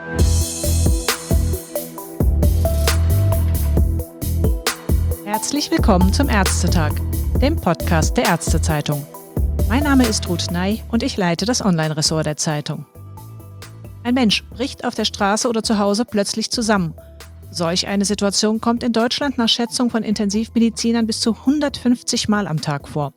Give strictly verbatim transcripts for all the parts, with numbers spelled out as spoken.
Herzlich willkommen zum Ärztetag, dem Podcast der Ärztezeitung. Mein Name ist Ruth Ney und ich leite das Online-Ressort der Zeitung. Ein Mensch bricht auf der Straße oder zu Hause plötzlich zusammen. Solch eine Situation kommt in Deutschland nach Schätzung von Intensivmedizinern bis zu hundertfünfzig Mal am Tag vor.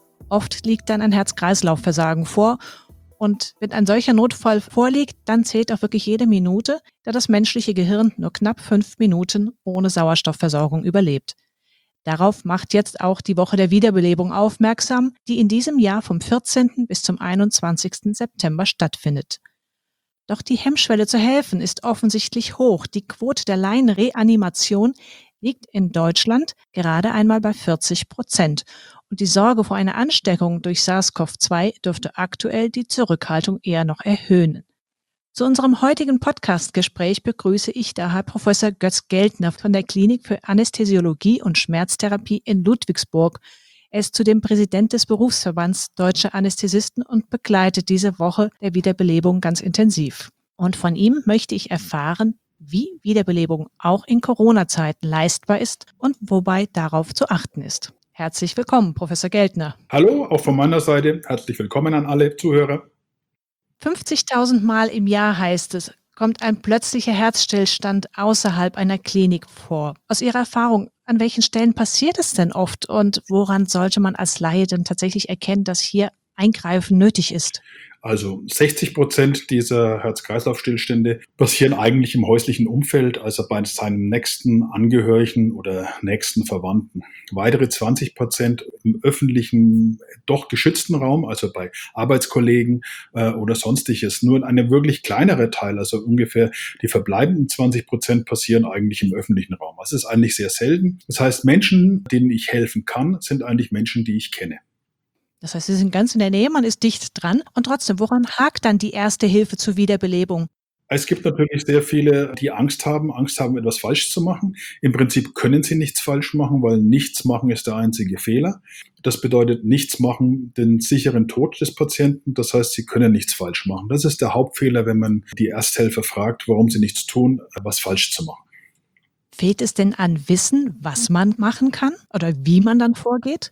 Oft liegt dann ein Herz-Kreislauf-Versagen vor und wenn ein solcher Notfall vorliegt, dann zählt auch wirklich jede Minute, da das menschliche Gehirn nur knapp fünf Minuten ohne Sauerstoffversorgung überlebt. Darauf macht jetzt auch die Woche der Wiederbelebung aufmerksam, die in diesem Jahr vom vierzehnten bis zum einundzwanzigsten September stattfindet. Doch die Hemmschwelle zu helfen ist offensichtlich hoch. Die Quote der Laienreanimation liegt in Deutschland gerade einmal bei vierzig Prozent. Und die Sorge vor einer Ansteckung durch SARS-C o V zwei dürfte aktuell die Zurückhaltung eher noch erhöhen. Zu unserem heutigen Podcast-Gespräch begrüße ich daher Professor Götz Geldner von der Klinik für Anästhesiologie und Schmerztherapie in Ludwigsburg. Er ist zudem Präsident des Berufsverbands Deutscher Anästhesisten und begleitet diese Woche der Wiederbelebung ganz intensiv. Und von ihm möchte ich erfahren, wie Wiederbelebung auch in Corona-Zeiten leistbar ist und wobei darauf zu achten ist. Herzlich willkommen, Professor Geldner. Hallo, auch von meiner Seite. Herzlich willkommen an alle Zuhörer. fünfzigtausend Mal im Jahr heißt es, kommt ein plötzlicher Herzstillstand außerhalb einer Klinik vor. Aus Ihrer Erfahrung, an welchen Stellen passiert es denn oft und woran sollte man als Laie denn tatsächlich erkennen, dass hier Eingreifen nötig ist? Also sechzig Prozent dieser Herz-Kreislauf-Stillstände passieren eigentlich im häuslichen Umfeld, also bei seinem nächsten Angehörigen oder nächsten Verwandten. Weitere zwanzig Prozent im öffentlichen, doch geschützten Raum, also bei Arbeitskollegen äh, oder sonstiges. Nur eine wirklich kleinere Teil, also ungefähr die verbleibenden zwanzig Prozent passieren eigentlich im öffentlichen Raum. Das ist eigentlich sehr selten. Das heißt, Menschen, denen ich helfen kann, sind eigentlich Menschen, die ich kenne. Das heißt, Sie sind ganz in der Nähe, man ist dicht dran. Und trotzdem, woran hakt dann die erste Hilfe zur Wiederbelebung? Es gibt natürlich sehr viele, die Angst haben, Angst haben, etwas falsch zu machen. Im Prinzip können sie nichts falsch machen, weil nichts machen ist der einzige Fehler. Das bedeutet, nichts machen den sicheren Tod des Patienten. Das heißt, sie können nichts falsch machen. Das ist der Hauptfehler, wenn man die Ersthelfer fragt, warum sie nichts tun, was falsch zu machen. Fehlt es denn an Wissen, was man machen kann oder wie man dann vorgeht?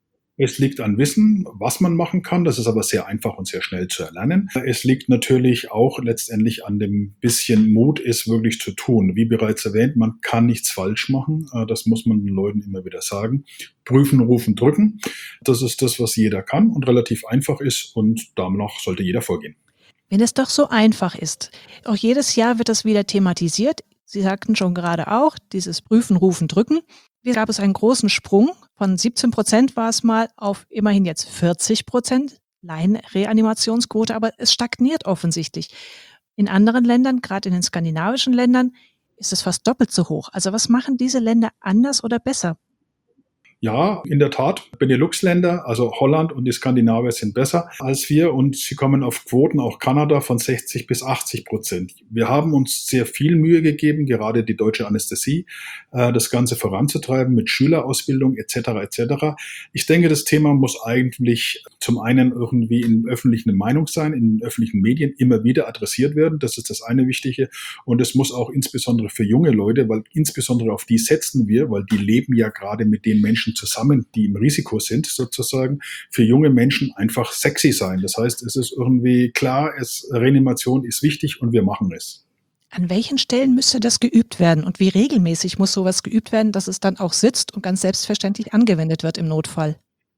Es liegt an Wissen, was man machen kann. Das ist aber sehr einfach und sehr schnell zu erlernen. Es liegt natürlich auch letztendlich an dem bisschen Mut, es wirklich zu tun. Wie bereits erwähnt, man kann nichts falsch machen. Das muss man den Leuten immer wieder sagen. Prüfen, rufen, drücken. Das ist das, was jeder kann und relativ einfach ist und danach sollte jeder vorgehen. Wenn es doch so einfach ist, auch jedes Jahr wird das wieder thematisiert. Sie sagten schon gerade auch, dieses Prüfen, Rufen, Drücken. Hier gab es einen großen Sprung. Von siebzehn Prozent war es mal auf immerhin jetzt vierzig Prozent Laienreanimationsquote, aber es stagniert offensichtlich. In anderen Ländern, gerade in den skandinavischen Ländern, ist es fast doppelt so hoch. Also was machen diese Länder anders oder besser? Ja, in der Tat, Benelux-Länder, also Holland und die Skandinavier sind besser als wir und sie kommen auf Quoten, auch Kanada, von sechzig bis achtzig Prozent. Wir haben uns sehr viel Mühe gegeben, gerade die deutsche Anästhesie, das Ganze voranzutreiben mit Schülerausbildung et cetera et cetera. Ich denke, das Thema muss eigentlich zum einen irgendwie in öffentlichen Meinung sein, in öffentlichen Medien immer wieder adressiert werden. Das ist das eine Wichtige und es muss auch insbesondere für junge Leute, weil insbesondere auf die setzen wir, weil die leben ja gerade mit den Menschen zusammen, die im Risiko sind, sozusagen, für junge Menschen einfach sexy sein. Das heißt, es ist irgendwie klar, es, Reanimation ist wichtig und wir machen es. An welchen Stellen müsste das geübt werden und wie regelmäßig muss sowas geübt werden, dass es dann auch sitzt und ganz selbstverständlich angewendet wird im Notfall?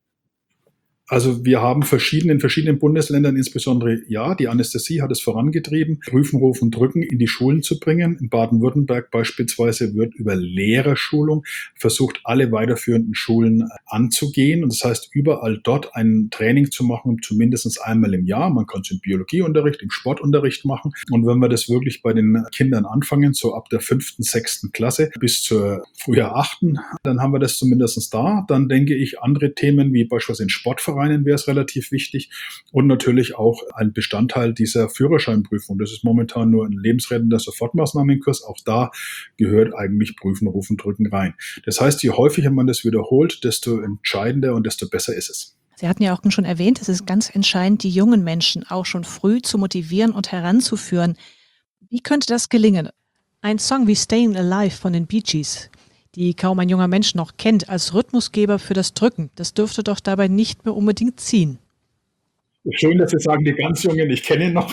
Also wir haben verschiedene, in verschiedenen Bundesländern insbesondere, ja, die Anästhesie hat es vorangetrieben, Prüfen, Rufen, Drücken in die Schulen zu bringen. In Baden-Württemberg beispielsweise wird über Lehrerschulung versucht, alle weiterführenden Schulen anzugehen. Und das heißt, überall dort ein Training zu machen, zumindest einmal im Jahr. Man kann es im Biologieunterricht, im Sportunterricht machen. Und wenn wir das wirklich bei den Kindern anfangen, so ab der fünften, sechsten Klasse bis zur früher achten, dann haben wir das zumindest da. Dann denke ich, andere Themen wie beispielsweise in Sportvereinen wäre es relativ wichtig und natürlich auch ein Bestandteil dieser Führerscheinprüfung. Das ist momentan nur ein lebensrettender Sofortmaßnahmenkurs. Auch da gehört eigentlich Prüfen, Rufen, Drücken rein. Das heißt, je häufiger man das wiederholt, desto entscheidender und desto besser ist es. Sie hatten ja auch schon erwähnt, es ist ganz entscheidend, die jungen Menschen auch schon früh zu motivieren und heranzuführen. Wie könnte das gelingen? Ein Song wie Stayin' Alive von den Bee Gees, die kaum ein junger Mensch noch kennt, als Rhythmusgeber für das Drücken, das dürfte doch dabei nicht mehr unbedingt ziehen. Schön, dass Sie sagen, die ganz Jungen, ich kenne ihn noch.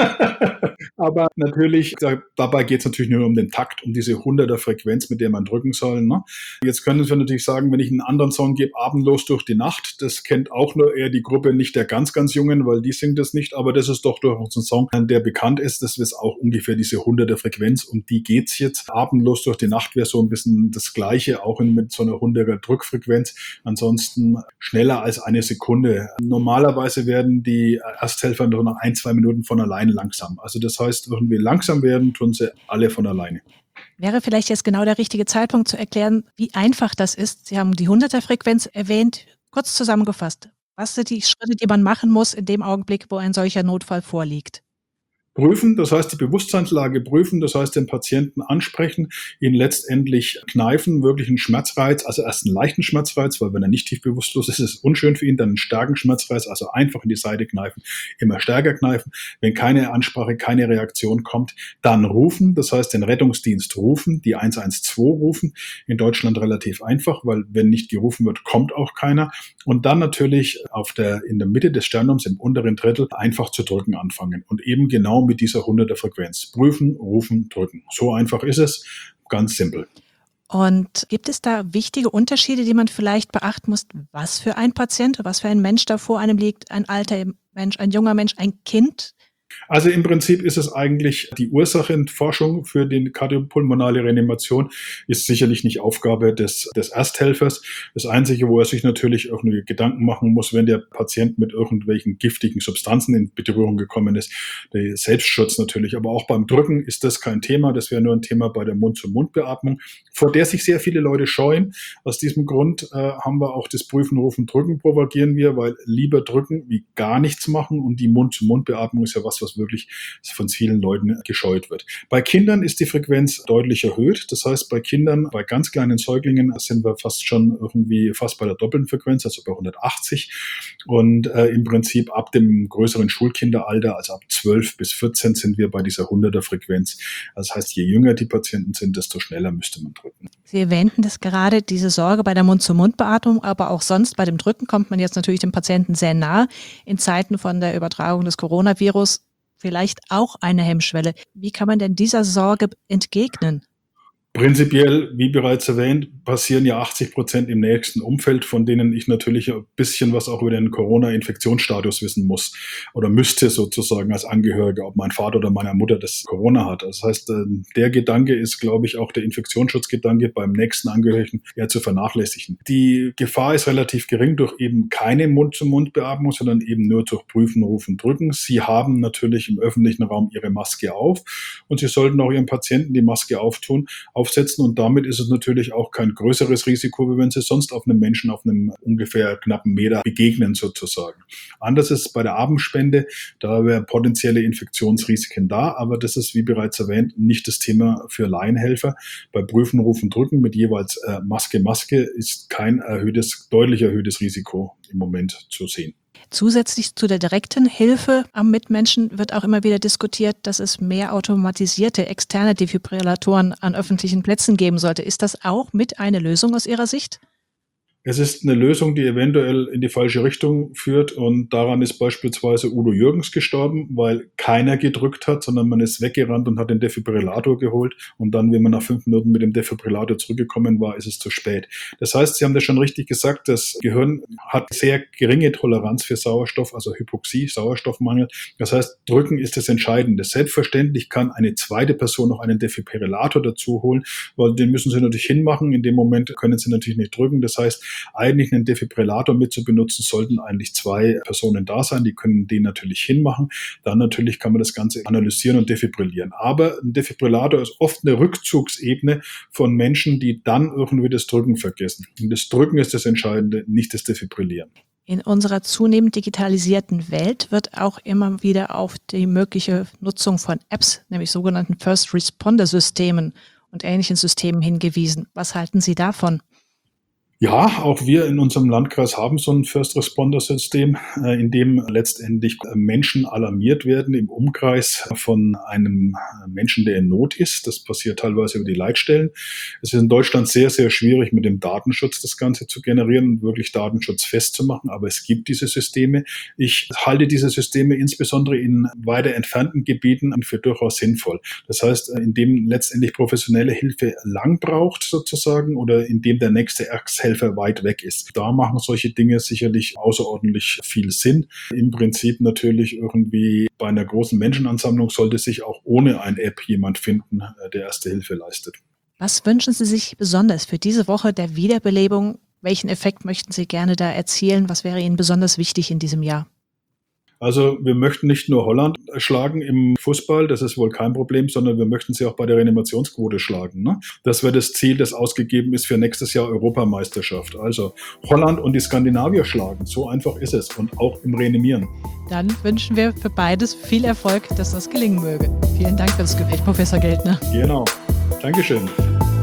Aber natürlich, da, dabei geht es natürlich nur um den Takt, um diese hunderter Frequenz, mit der man drücken soll. Ne? Jetzt können wir natürlich sagen, wenn ich einen anderen Song gebe, Atemlos durch die Nacht, das kennt auch nur eher die Gruppe nicht der ganz, ganz Jungen, weil die singt das nicht, aber das ist doch durchaus ein Song, der bekannt ist. Das ist auch ungefähr diese hunderter Frequenz, um die geht's jetzt. Atemlos durch die Nacht wäre so ein bisschen das Gleiche, auch in, mit so einer hunderter Drückfrequenz. Ansonsten schneller als eine Sekunde. Normalerweise werden die Ersthelfer nur noch ein, zwei Minuten von alleine langsam. Also das heißt, irgendwie langsam werden, tun sie alle von alleine. Wäre vielleicht jetzt genau der richtige Zeitpunkt zu erklären, wie einfach das ist. Sie haben die hunderter-Frequenz erwähnt. Kurz zusammengefasst, was sind die Schritte, die man machen muss in dem Augenblick, wo ein solcher Notfall vorliegt? Prüfen, das heißt die Bewusstseinslage prüfen, das heißt den Patienten ansprechen, ihn letztendlich kneifen, wirklich einen Schmerzreiz, also erst einen leichten Schmerzreiz, weil wenn er nicht tief bewusstlos ist, ist es unschön für ihn, dann einen starken Schmerzreiz, also einfach in die Seite kneifen, immer stärker kneifen. Wenn keine Ansprache, keine Reaktion kommt, dann rufen, das heißt den Rettungsdienst rufen, die eins eins zwei rufen, in Deutschland relativ einfach, weil wenn nicht gerufen wird, kommt auch keiner. Und dann natürlich auf der, in der Mitte des Sternums, im unteren Drittel, einfach zu drücken anfangen und eben genau mit dieser hunderter Frequenz. Prüfen, rufen, drücken. So einfach ist es, ganz simpel. Und gibt es da wichtige Unterschiede, die man vielleicht beachten muss, was für ein Patient, was für ein Mensch da vor einem liegt, ein alter Mensch, ein junger Mensch, ein Kind? Also im Prinzip ist es eigentlich die Ursachenforschung für die kardiopulmonale Reanimation ist sicherlich nicht Aufgabe des, des Ersthelfers. Das Einzige, wo er sich natürlich irgendwie Gedanken machen muss, wenn der Patient mit irgendwelchen giftigen Substanzen in Berührung gekommen ist, der Selbstschutz natürlich. Aber auch beim Drücken ist das kein Thema. Das wäre nur ein Thema bei der Mund-zu-Mund-Beatmung, vor der sich sehr viele Leute scheuen. Aus diesem Grund äh, haben wir auch das Prüfen, Rufen, Drücken propagieren wir, weil lieber drücken wie gar nichts machen. Und die Mund-zu-Mund-Beatmung ist ja was, was wirklich von vielen Leuten gescheut wird. Bei Kindern ist die Frequenz deutlich erhöht. Das heißt, bei Kindern, bei ganz kleinen Säuglingen sind wir fast schon irgendwie fast bei der doppelten Frequenz, also bei hundertachtzig. Und äh, im Prinzip ab dem größeren Schulkinderalter, also ab zwölf bis vierzehn, sind wir bei dieser hunderter Frequenz. Das heißt, je jünger die Patienten sind, desto schneller müsste man drücken. Sie erwähnten das gerade, diese Sorge bei der Mund-zu-Mund-Beatmung, aber auch sonst bei dem Drücken kommt man jetzt natürlich dem Patienten sehr nah. In Zeiten von der Übertragung des Coronavirus vielleicht auch eine Hemmschwelle. Wie kann man denn dieser Sorge entgegnen? Prinzipiell, wie bereits erwähnt, passieren ja achtzig Prozent im nächsten Umfeld, von denen ich natürlich ein bisschen was auch über den Corona-Infektionsstatus wissen muss oder müsste sozusagen als Angehöriger, ob mein Vater oder meine Mutter das Corona hat. Das heißt, der Gedanke ist, glaube ich, auch der Infektionsschutzgedanke beim nächsten Angehörigen eher zu vernachlässigen. Die Gefahr ist relativ gering durch eben keine Mund-zu-Mund-Beatmung, sondern eben nur durch Prüfen, Rufen, Drücken. Sie haben natürlich im öffentlichen Raum ihre Maske auf und Sie sollten auch Ihren Patienten die Maske auftun, aufsetzen und damit ist es natürlich auch kein größeres Risiko, wie wenn Sie sonst auf einem Menschen auf einem ungefähr knappen Meter begegnen sozusagen. Anders ist es bei der Atemspende, da wären potenzielle Infektionsrisiken da, aber das ist, wie bereits erwähnt, nicht das Thema für Laienhelfer. Bei Prüfen, Rufen, Drücken mit jeweils äh, Maske, Maske ist kein erhöhtes, deutlich erhöhtes Risiko im Moment zu sehen. Zusätzlich zu der direkten Hilfe am Mitmenschen wird auch immer wieder diskutiert, dass es mehr automatisierte externe Defibrillatoren an öffentlichen Plätzen geben sollte. Ist das auch mit eine Lösung aus Ihrer Sicht? Es ist eine Lösung, die eventuell in die falsche Richtung führt und daran ist beispielsweise Udo Jürgens gestorben, weil keiner gedrückt hat, sondern man ist weggerannt und hat den Defibrillator geholt und dann, wenn man nach fünf Minuten mit dem Defibrillator zurückgekommen war, ist es zu spät. Das heißt, Sie haben das schon richtig gesagt, das Gehirn hat sehr geringe Toleranz für Sauerstoff, also Hypoxie, Sauerstoffmangel. Das heißt, drücken ist das Entscheidende. Selbstverständlich kann eine zweite Person noch einen Defibrillator dazu holen, weil den müssen Sie natürlich hinmachen. In dem Moment können Sie natürlich nicht drücken. Das heißt, eigentlich einen Defibrillator mit zu benutzen, sollten eigentlich zwei Personen da sein, die können den natürlich hinmachen. Dann natürlich kann man das Ganze analysieren und defibrillieren. Aber ein Defibrillator ist oft eine Rückzugsebene von Menschen, die dann irgendwie das Drücken vergessen. Und das Drücken ist das Entscheidende, nicht das Defibrillieren. In unserer zunehmend digitalisierten Welt wird auch immer wieder auf die mögliche Nutzung von Apps, nämlich sogenannten First-Responder-Systemen und ähnlichen Systemen hingewiesen. Was halten Sie davon? Ja, auch wir in unserem Landkreis haben so ein First Responder System, äh, in dem letztendlich Menschen alarmiert werden im Umkreis von einem Menschen, der in Not ist. Das passiert teilweise über die Leitstellen. Es ist in Deutschland sehr, sehr schwierig, mit dem Datenschutz das Ganze zu generieren und wirklich Datenschutz festzumachen. Aber es gibt diese Systeme. Ich halte diese Systeme insbesondere in weiter entfernten Gebieten für durchaus sinnvoll. Das heißt, in dem letztendlich professionelle Hilfe lang braucht sozusagen oder in dem der nächste Ersthelfer weit weg ist. Da machen solche Dinge sicherlich außerordentlich viel Sinn. Im Prinzip natürlich irgendwie bei einer großen Menschenansammlung sollte sich auch ohne eine App jemand finden, der erste Hilfe leistet. Was wünschen Sie sich besonders für diese Woche der Wiederbelebung? Welchen Effekt möchten Sie gerne da erzielen? Was wäre Ihnen besonders wichtig in diesem Jahr? Also wir möchten nicht nur Holland schlagen im Fußball, das ist wohl kein Problem, sondern wir möchten sie auch bei der Reanimationsquote schlagen. Ne? Das wäre das Ziel, das ausgegeben ist für nächstes Jahr Europameisterschaft. Also Holland und die Skandinavier schlagen, so einfach ist es und auch im Reanimieren. Dann wünschen wir für beides viel Erfolg, dass das gelingen möge. Vielen Dank für das Gespräch, Professor Geltner. Genau. Dankeschön.